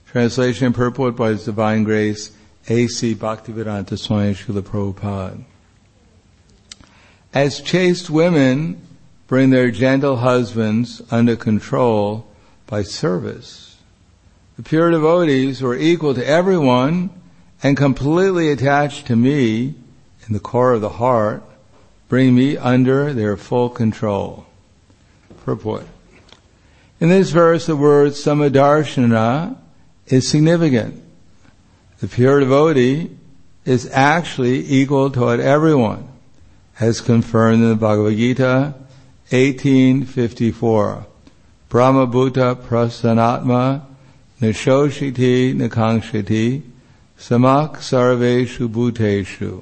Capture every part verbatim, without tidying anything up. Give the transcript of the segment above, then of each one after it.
Translation and purport by His Divine Grace, A C Bhaktivedanta Swami Srila Prabhupada. As chaste women bring their gentle husbands under control by service, the pure devotees who are equal to everyone and completely attached to me in the core of the heart bring me under their full control. Purport. In this verse, the word samadarshana is significant. The pure devotee is actually equal toward everyone, as confirmed in the Bhagavad Gita eighteen fifty-four. Brahma bhuta prasanatma nishoshiti nikangshiti samak sarveshu bhuteshu.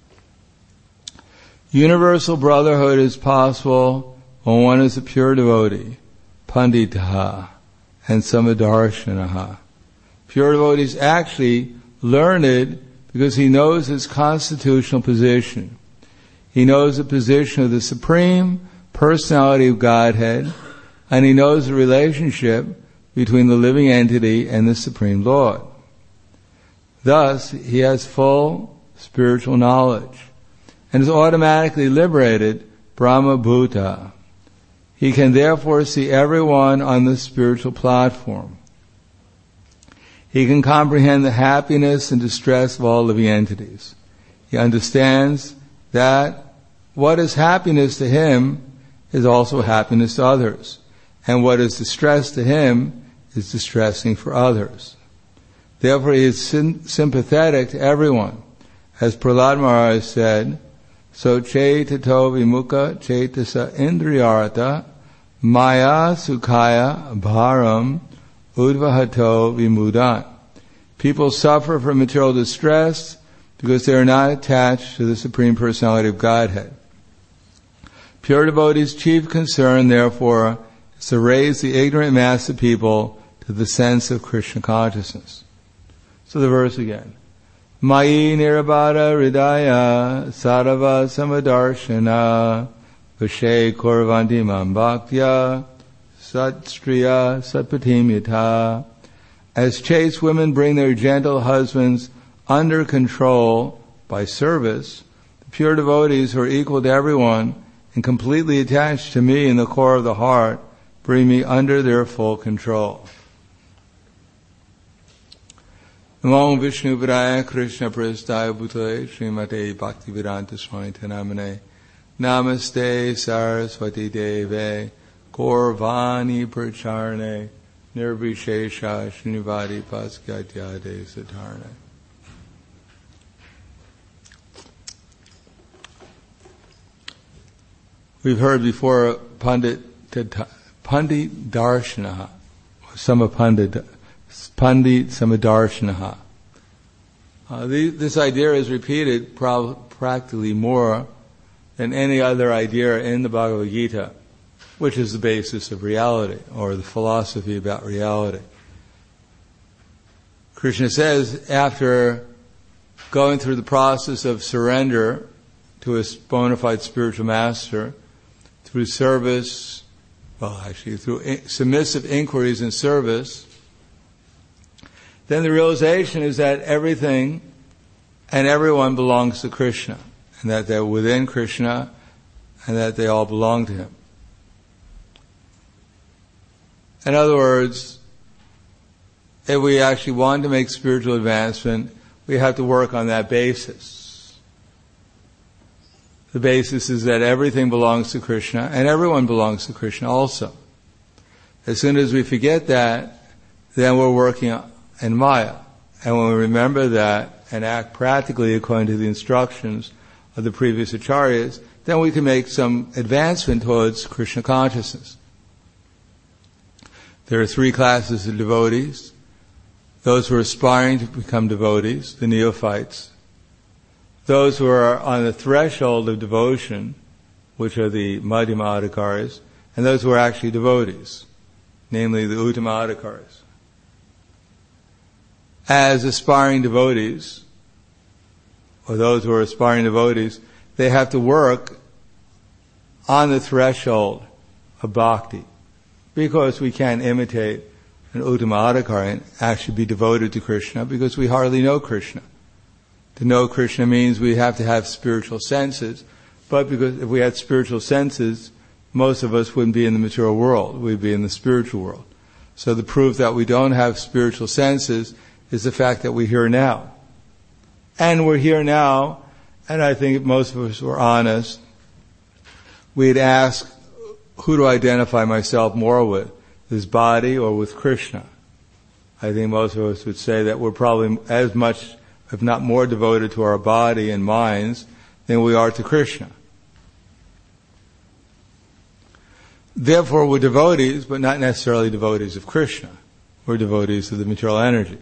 Universal brotherhood is possible when one is a pure devotee, panditaha, and samadarshanaha. Pure devotee is actually learned because he knows his constitutional position. He knows the position of the Supreme Personality of Godhead, and he knows the relationship between the living entity and the Supreme Lord. Thus, he has full spiritual knowledge and is automatically liberated Brahma Bhuta. He can therefore see everyone on the spiritual platform. He can comprehend the happiness and distress of all living entities. He understands that what is happiness to him is also happiness to others, and what is distress to him is distressing for others. Therefore, he is sim- sympathetic to everyone. As Prahlad Maharaj said, so chaitato vimukha chaitasa indriyarata maya sukhaya bharam udvahato vimudan. People suffer from material distress because they are not attached to the Supreme Personality of Godhead. Pure devotees' chief concern, therefore, is to raise the ignorant mass of people to the sense of Krishna consciousness. So the verse again. Mayi nirabhada hridaya sarava samadarshana vashe korvanti mam bhaktya satstriya satpatim yatha. As chaste women bring their gentle husbands under control by service, the pure devotees who are equal to everyone and completely attached to me in the core of the heart bring me under their full control. Namo Vishnu Padaya Krishna Prasthaya Bhutale Srimate Bhaktivedanta Swami Namane Namaste Saraswati Deve Gaurvani Pracharne Nirvishesha Srinivadi Paskatyade Satarne. We've heard before Pandit Pandit Darshanaha, Sama Pandit Pandit Samadarshanaha. Uh, the, this idea is repeated pro- practically more than any other idea in the Bhagavad Gita, which is the basis of reality, or the philosophy about reality. Krishna says, after going through the process of surrender to a bona fide spiritual master, through service, well actually through in, submissive inquiries and service, then the realization is that everything and everyone belongs to Krishna, and that they're within Krishna, and that they all belong to Him. In other words, if we actually want to make spiritual advancement, we have to work on that basis. The basis is that everything belongs to Krishna, and everyone belongs to Krishna also. As soon as we forget that, then we're working in Maya. And when we remember that and act practically according to the instructions of the previous acharyas, then we can make some advancement towards Krishna consciousness. There are three classes of devotees. Those who are aspiring to become devotees, the neophytes. Those who are on the threshold of devotion, which are the Madhyama Adhikaris, and those who are actually devotees, namely the Uttama Adhikaris. As aspiring devotees, or those who are aspiring devotees, they have to work on the threshold of bhakti, because we can't imitate an Uttama Adhikari, actually be devoted to Krishna, because we hardly know Krishna. To know Krishna means we have to have spiritual senses, but because if we had spiritual senses, most of us wouldn't be in the material world, we'd be in the spiritual world. So the proof that we don't have spiritual senses is the fact that we're here now. And we're here now, and I think if most of us were honest, we'd ask, who to identify myself more with, this body or with Krishna? I think most of us would say that we're probably as much, if not more, devoted to our body and minds than we are to Krishna. Therefore, we're devotees, but not necessarily devotees of Krishna. We're devotees of the material energy.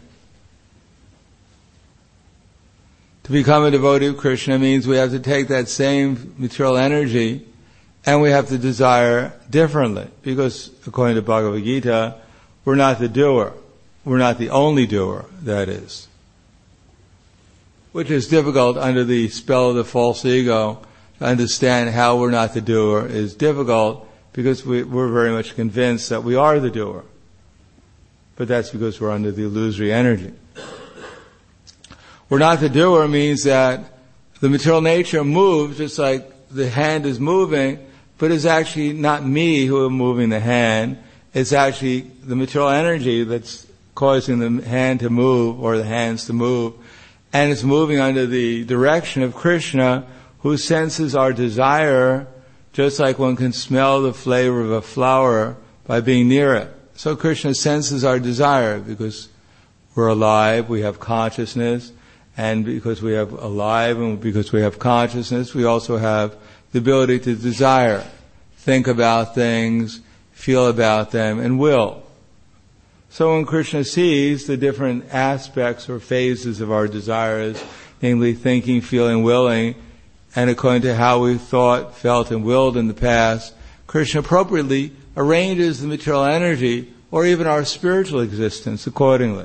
To become a devotee of Krishna means we have to take that same material energy and we have to desire differently. Because, according to Bhagavad Gita, we're not the doer. We're not the only doer, that is. Which is difficult under the spell of the false ego. To understand how we're not the doer is difficult because we, we're very much convinced that we are the doer. But that's because we're under the illusory energy. We're not the doer means that the material nature moves just like the hand is moving, but it's actually not me who am moving the hand. It's actually the material energy that's causing the hand to move or the hands to move. And it's moving under the direction of Krishna, who senses our desire just like one can smell the flavor of a flower by being near it. So Krishna senses our desire because we're alive, we have consciousness, and because we have alive and because we have consciousness, we also have the ability to desire, think about things, feel about them, and will. So when Krishna sees the different aspects or phases of our desires, namely thinking, feeling, willing, and according to how we've thought, felt, and willed in the past, Krishna appropriately arranges the material energy or even our spiritual existence accordingly.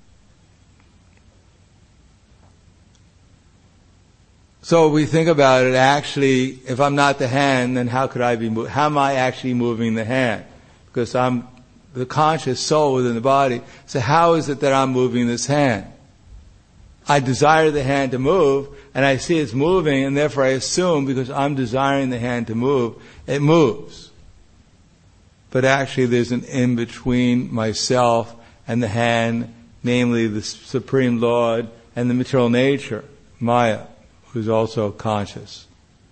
So we think about it, actually, if I'm not the hand, then how could I be moving? How am I actually moving the hand? Because I'm the conscious soul within the body. So how is it that I'm moving this hand? I desire the hand to move, and I see it's moving, and therefore I assume, because I'm desiring the hand to move, it moves. But actually there's an in-between myself and the hand, namely the Supreme Lord and the material nature, Maya, who's also conscious.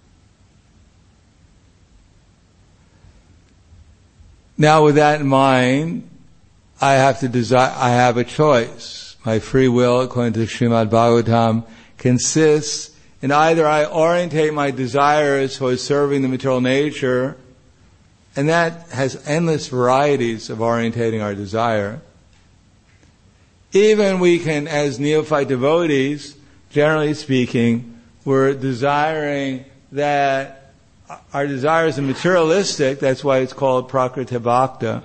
Now with that in mind, I have to desire, I have a choice. My free will, according to Srimad Bhagavatam, consists in either I orientate my desires towards serving the material nature, and that has endless varieties of orientating our desire. Even we can, as neophyte devotees, generally speaking, we're desiring that our desires are materialistic, that's why it's called Prakriti Bhakta.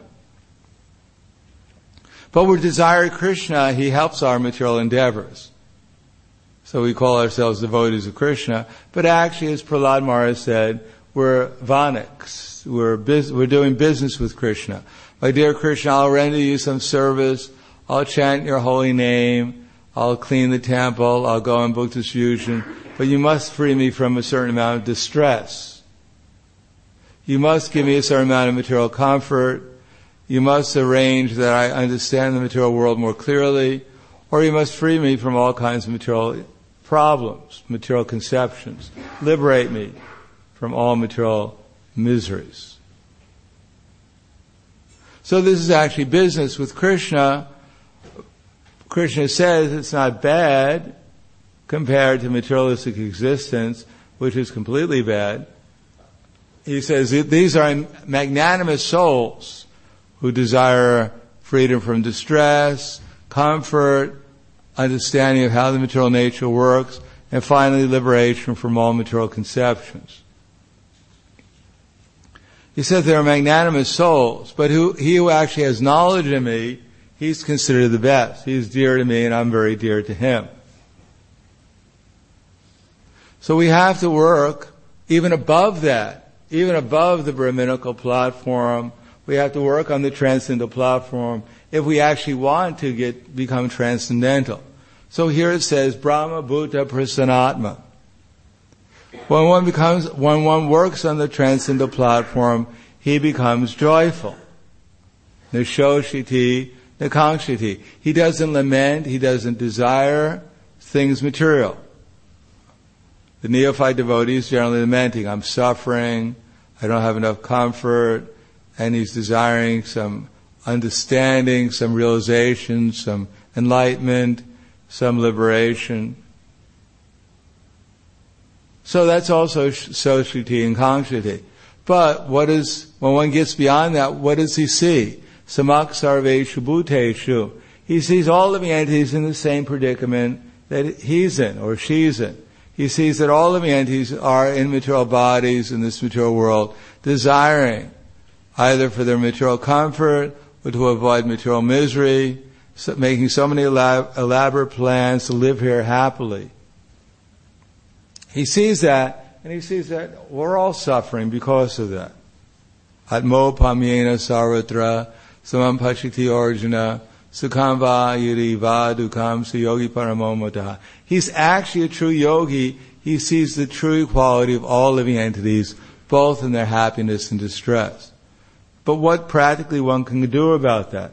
But we're desiring Krishna, He helps our material endeavors. So we call ourselves devotees of Krishna, but actually, as Prahlad Maharaj said, we're vaniks. We're, bus- we're doing business with Krishna. My dear Krishna, I'll render you some service, I'll chant your holy name, I'll clean the temple, I'll go on book distribution, but you must free me from a certain amount of distress. You must give me a certain amount of material comfort. You must arrange that I understand the material world more clearly, or you must free me from all kinds of material problems, material conceptions. Liberate me from all material miseries. So this is actually business with Krishna. Krishna says it's not bad compared to materialistic existence, which is completely bad. He says these are magnanimous souls who desire freedom from distress, comfort, understanding of how the material nature works, and finally liberation from all material conceptions. He says there are magnanimous souls, but who, he who actually has knowledge of me, he's considered the best. He's dear to me and I'm very dear to him. So we have to work even above that, even above the Brahminical platform. We have to work on the transcendental platform if we actually want to get become transcendental. So here it says, Brahma Bhuta Prasanatma. When one becomes, when one works on the transcendental platform, he becomes joyful. Nishoshiti, Nikangshiti. He doesn't lament, he doesn't desire things material. The neophyte devotee is generally lamenting, I'm suffering, I don't have enough comfort, and he's desiring some understanding, some realization, some enlightenment, some liberation. So that's also Soshiti and Kangshiti. But what is, when one gets beyond that, what does he see? Samak Sarveshu Bhuteshu. He sees all living entities in the same predicament that he's in, or she's in. He sees that all living entities are in material bodies in this material world, desiring either for their material comfort or to avoid material misery, so making so many elab- elaborate plans to live here happily. He sees that, and he sees that we're all suffering because of that. Atmo pamyena sarvatra samam pashiti orjuna sukham va yiri va dukam suyogi paramomata. He's actually a true yogi. He sees the true equality of all living entities, both in their happiness and distress. But what practically one can do about that?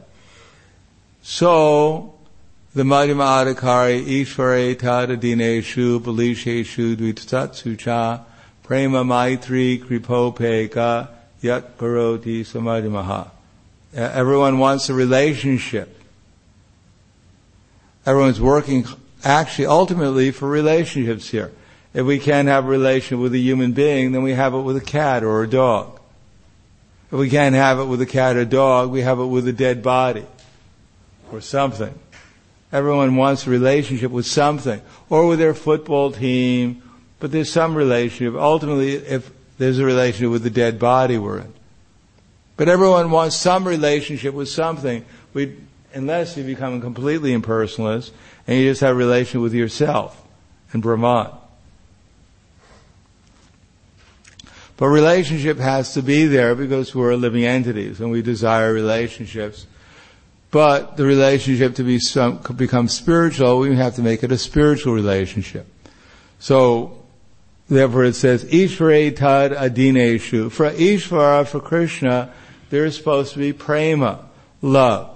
So, the Madhyama Adhikari, Ishvare Tada Dineshu, Balisheshu, Dvitatsu Cha, Prema Maitri, Kripopeka, Yat Karoti, Samadhimaha. Everyone wants a relationship. Everyone's working actually ultimately for relationships here. If we can't have a relationship with a human being, then we have it with a cat or a dog. If we can't have it with a cat or a dog, we have it with a dead body or something. Everyone wants a relationship with something, or with their football team, but there's some relationship. Ultimately, if there's a relationship with the dead body we're in. But everyone wants some relationship with something, we, unless you become completely impersonalist, and you just have a relationship with yourself and Brahman. But relationship has to be there because we're living entities and we desire relationships. But the relationship to be some, become spiritual, we have to make it a spiritual relationship. So, therefore it says, Ishvare tad adineshu. For Ishvara, for Krishna, there is supposed to be prema, love.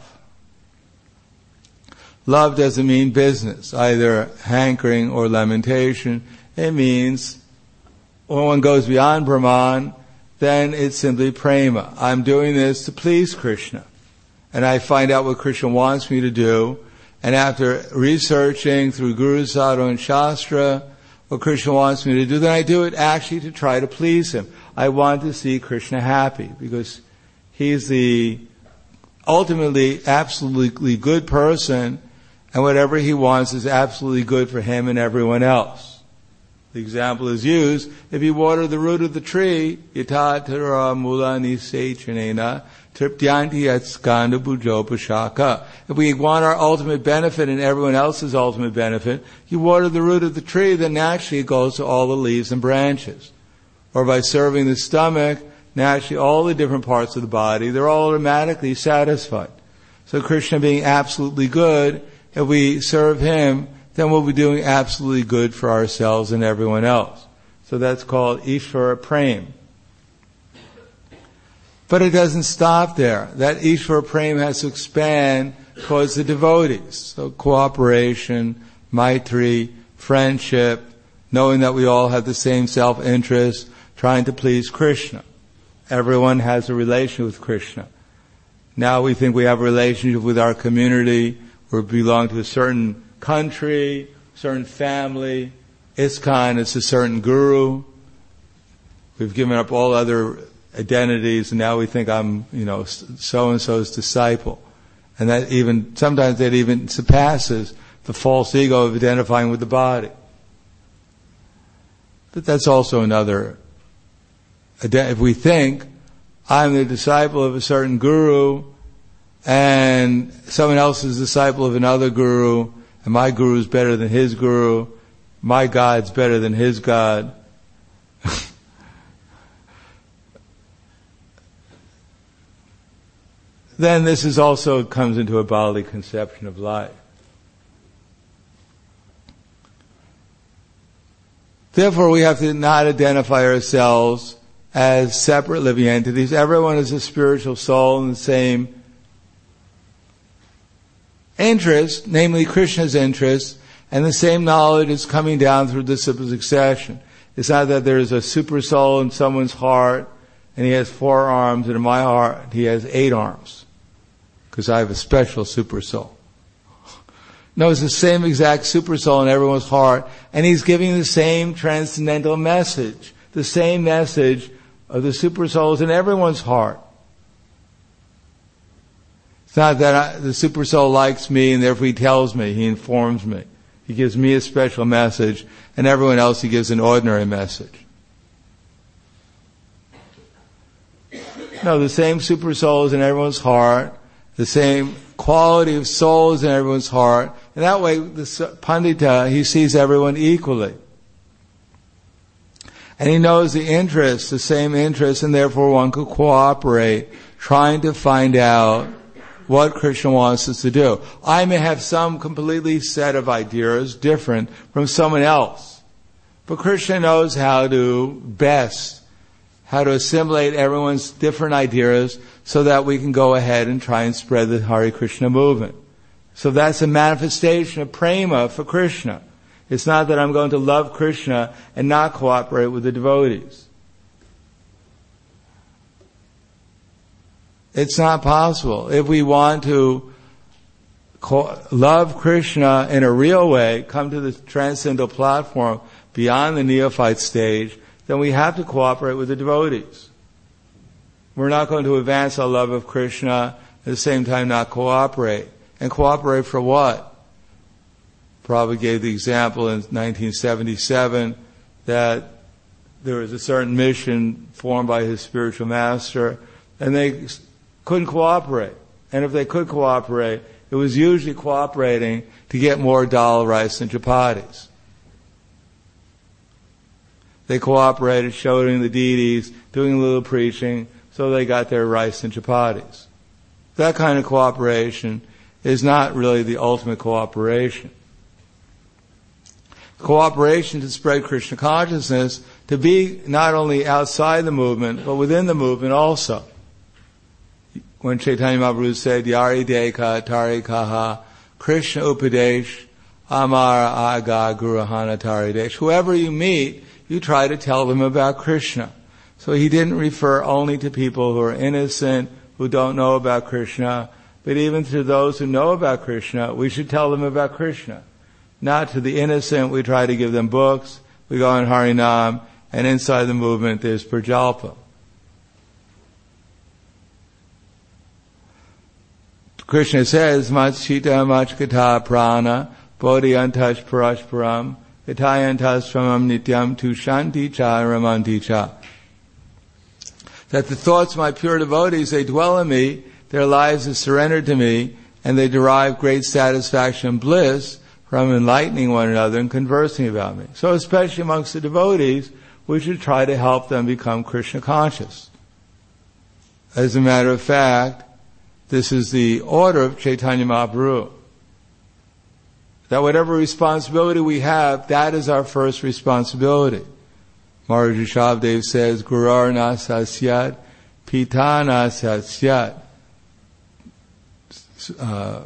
Love doesn't mean business, either hankering or lamentation. It means when one goes beyond Brahman, then it's simply prema. I'm doing this to please Krishna. And I find out what Krishna wants me to do. And after researching through Guru, Sadhu, and Shastra, what Krishna wants me to do, then I do it actually to try to please Him. I want to see Krishna happy because He's the ultimately absolutely good person, and whatever He wants is absolutely good for Him and everyone else. The example is used, if you water the root of the tree, yata tara mula nisechanena triptyanti at skanda bujopashaka. If we want our ultimate benefit and everyone else's ultimate benefit, you water the root of the tree, then naturally it goes to all the leaves and branches. Or by serving the stomach, naturally all the different parts of the body, they're all automatically satisfied. So Krishna being absolutely good, if we serve Him, then we'll be doing absolutely good for ourselves and everyone else. So that's called Ishvara Prem. But it doesn't stop there. That Ishvara Prem has to expand towards the devotees. So cooperation, maitri, friendship, knowing that we all have the same self-interest, trying to please Krishna. Everyone has a relation with Krishna. Now we think we have a relationship with our community, we belong to a certain country, certain family. ISKCON, it's a certain guru. We've given up all other identities, and now we think I'm, you know, so-and-so's disciple. And that even, sometimes that even surpasses the false ego of identifying with the body. But that's also another, if we think I'm the disciple of a certain guru, and someone else is the disciple of another guru, and my guru is better than his guru, my God's better than his God. then this is also comes into a bodily conception of life. Therefore, we have to not identify ourselves as separate living entities. Everyone is a spiritual soul in the same interest, namely Krishna's interest, and the same knowledge is coming down through disciple succession. It's not that there's a super soul in someone's heart and he has four arms, and in my heart he has eight arms, because I have a special super soul. No, it's the same exact super soul in everyone's heart, and he's giving the same transcendental message. The same message of the super souls in everyone's heart. It's not that I, the super soul likes me and therefore he tells me, he informs me. He gives me a special message, and everyone else he gives an ordinary message. No, the same super soul is in everyone's heart, the same quality of souls in everyone's heart, and that way the Pandita, he sees everyone equally. And he knows the interests, the same interests, and therefore one could cooperate, trying to find out what Krishna wants us to do. I may have some completely set of ideas different from someone else, but Krishna knows how to best, how to assimilate everyone's different ideas so that we can go ahead and try and spread the Hare Krishna movement. So that's a manifestation of prema for Krishna. It's not that I'm going to love Krishna and not cooperate with the devotees. It's not possible. If we want to co- love Krishna in a real way, come to the transcendental platform beyond the neophyte stage, then we have to cooperate with the devotees. We're not going to advance our love of Krishna, at the same time not cooperate. And cooperate for what? Prabhupada gave the example in nineteen seventy-seven that there was a certain mission formed by his spiritual master, and they couldn't cooperate. And if they could cooperate, it was usually cooperating to get more dal, rice, and chapatis. They cooperated, showing the deities, doing a little preaching, so they got their rice and chapatis. That kind of cooperation is not really the ultimate cooperation. Cooperation to spread Krishna consciousness, to be not only outside the movement, but within the movement also. When Chaitanya Mahaprabhu said, Yari Deka Tari Kaha Krishna Upadesh Amara Aga Guruhana Tari Desh. Whoever you meet, you try to tell them about Krishna. So he didn't refer only to people who are innocent, who don't know about Krishna, but even to those who know about Krishna, we should tell them about Krishna. Not to the innocent, we try to give them books, we go on Harinam, and inside the movement there's Prajalpa. Krishna says, Machita Machkata Prana, Bodhiyantash Parashparam, Itayantas Sramam Nityam Tushanti Cha Ramanti Cha. That the thoughts of my pure devotees, they dwell in me, their lives are surrendered to me, and they derive great satisfaction and bliss from enlightening one another and conversing about me. So especially amongst the devotees, we should try to help them become Krishna conscious. As a matter of fact, this is the order of Chaitanya Mahaprabhu. That whatever responsibility we have, that is our first responsibility. Maharaj Rishabhdev says, Gurar na sasyat, pita na sasyat. Uh,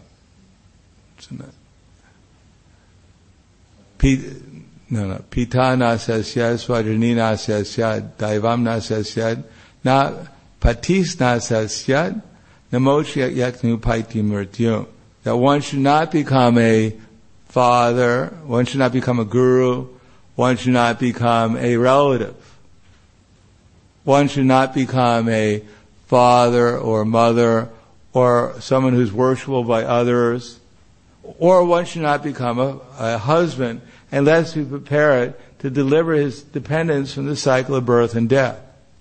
no, no. Pita na sasyat, swajani na sasyat, daivam na sasyat, na patis na sasyat, namochi yaknu paiti mrityu. That one should not become a father, one should not become a guru, one should not become a relative. One should not become a father or mother or someone who's worshipable by others, or one should not become a, a husband unless we prepare it to deliver his dependents from the cycle of birth and death.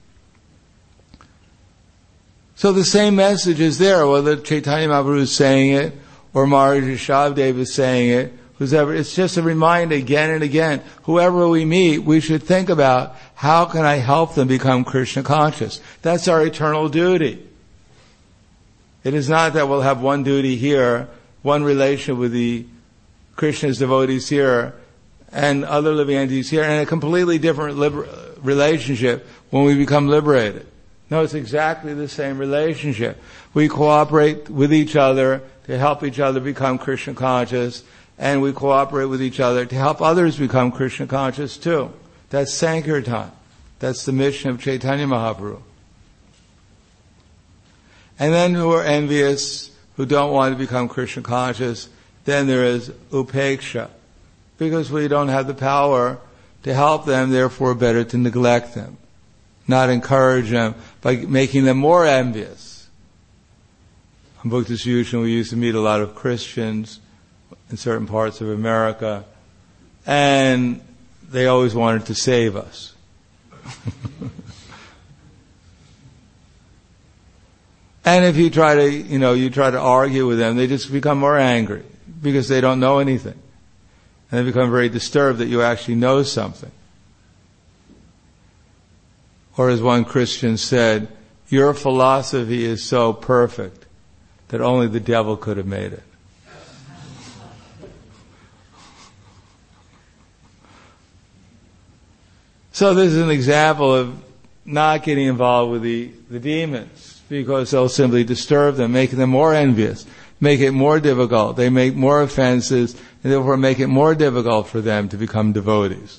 So the same message is there, whether Chaitanya Mahaprabhu is saying it or Maharaj Rishabhdev is saying it, whoever, it's just a reminder again and again. Whoever we meet, we should think about how can I help them become Krishna conscious. That's our eternal duty. It is not that we'll have one duty here, one relation with the Krishna's devotees here, and other living entities here, and a completely different liber- relationship when we become liberated. No, it's exactly the same relationship. We cooperate with each other to help each other become Krishna conscious, and we cooperate with each other to help others become Krishna conscious too. That's Sankirtan. That's the mission of Chaitanya Mahaprabhu. And then who are envious, who don't want to become Krishna conscious, then there is upeksha. Because we don't have the power to help them, therefore better to neglect them. Not encourage them by making them more envious. On Bhakti Distribution, we used to meet a lot of Christians in certain parts of America, and they always wanted to save us. And if you try to, you know, you try to argue with them, they just become more angry because they don't know anything. And they become very disturbed that you actually know something. Or as one Christian said, your philosophy is so perfect that only the devil could have made it. So this is an example of not getting involved with the, the demons, because they'll simply disturb them, making them more envious, make it more difficult. They make more offenses, and therefore make it more difficult for them to become devotees.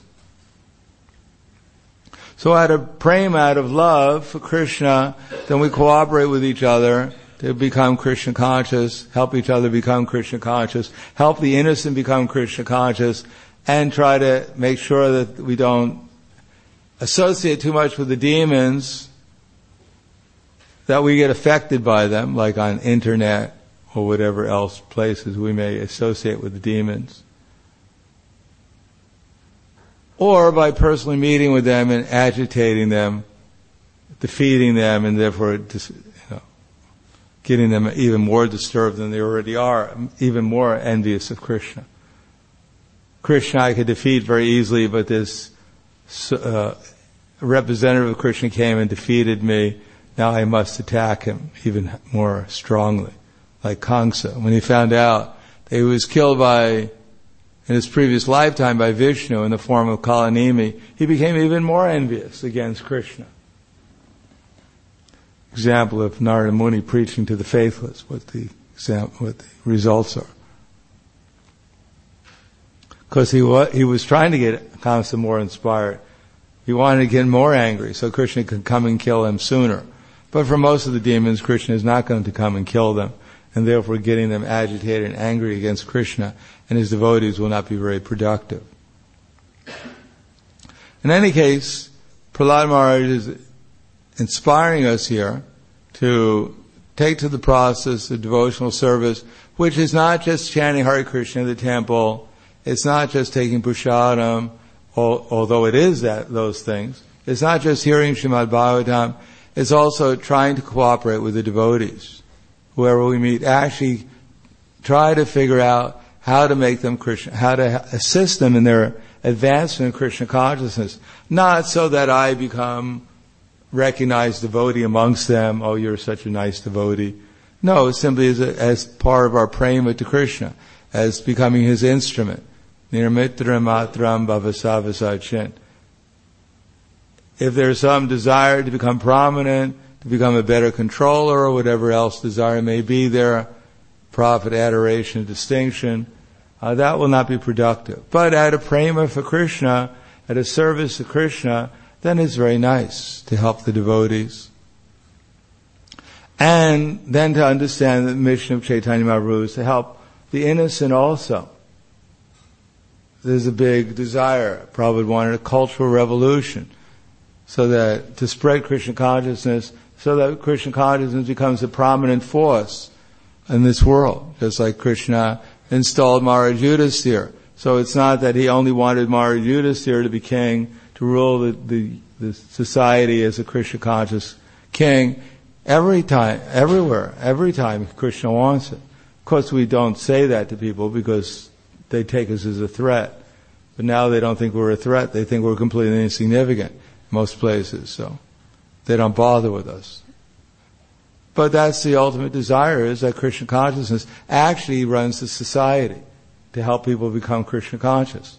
So out of prema, out of love for Krishna, then we cooperate with each other to become Krishna conscious, help each other become Krishna conscious, help the innocent become Krishna conscious, and try to make sure that we don't associate too much with the demons, that we get affected by them, like on internet or whatever else places we may associate with the demons. Or by personally meeting with them and agitating them, defeating them, and therefore dis- you know, getting them even more disturbed than they already are, even more envious of Krishna. Krishna I could defeat very easily, but this uh, representative of Krishna came and defeated me. Now I must attack him even more strongly, like Kamsa. When he found out that he was killed by, in his previous lifetime, by Vishnu in the form of Kalanimi, he became even more envious against Krishna. Example of Narada Muni preaching to the faithless, what the example, what the results are. Because he was, he was trying to get Kamsa more inspired. He wanted to get more angry so Krishna could come and kill him sooner. But for most of the demons, Krishna is not going to come and kill them, and therefore getting them agitated and angry against Krishna and his devotees will not be very productive. In any case, Prahlad Maharaj is inspiring us here to take to the process of devotional service, which is not just chanting Hare Krishna in the temple, it's not just taking prasadam, although it is that those things. It's not just hearing Srimad Bhagavatam, it's also trying to cooperate with the devotees. Whoever we meet, actually try to figure out how to make them Krishna, how to assist them in their advancement in Krishna consciousness. Not so that I become recognized devotee amongst them, oh, you're such a nice devotee. No, simply as, a, as part of our prema to Krishna, as becoming his instrument. Nirmitra matram bhavasavasachin. If there's some desire to become prominent, to become a better controller, or whatever else desire may be there, profit, adoration, distinction, uh, that will not be productive. But at a prema for Krishna, at a service to Krishna, then it's very nice to help the devotees. And then to understand that the mission of Chaitanya Mahaprabhu is to help the innocent also. There's a big desire. Prabhupada wanted a cultural revolution, so that to spread Krishna consciousness, so that Krishna consciousness becomes a prominent force in this world, just like Krishna installed Maharaj Yudhisthira. So it's not that he only wanted Maharaj Yudhisthira to be king, to rule the, the, the society as a Krishna conscious king. Every time, everywhere, every time Krishna wants it. Of course we don't say that to people because they take us as a threat. But now they don't think we're a threat, they think we're completely insignificant. Most places, so they don't bother with us. But that's the ultimate desire, is that Krishna consciousness actually runs the society to help people become Krishna conscious.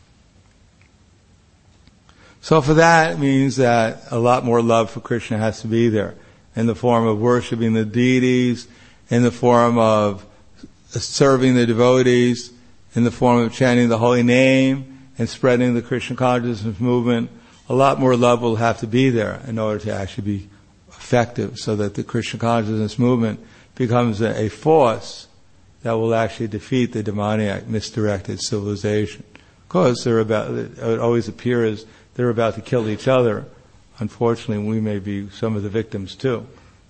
So for that, it means that a lot more love for Krishna has to be there, in the form of worshiping the deities, in the form of serving the devotees, in the form of chanting the holy name and spreading the Krishna consciousness movement. A lot more love will have to be there in order to actually be effective, so that the Krishna consciousness movement becomes a, a force that will actually defeat the demoniac, misdirected civilization. Because they're about, it always appears they're about to kill each other. Unfortunately, we may be some of the victims too.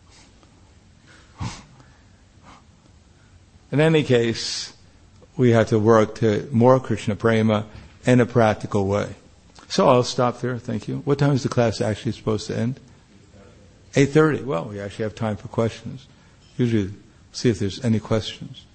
In any case, we have to work to more Krishna prema in a practical way. So I'll stop there. Thank you. What time is the class actually supposed to end? eight thirty. Well, we actually have time for questions. Usually see if there's any questions.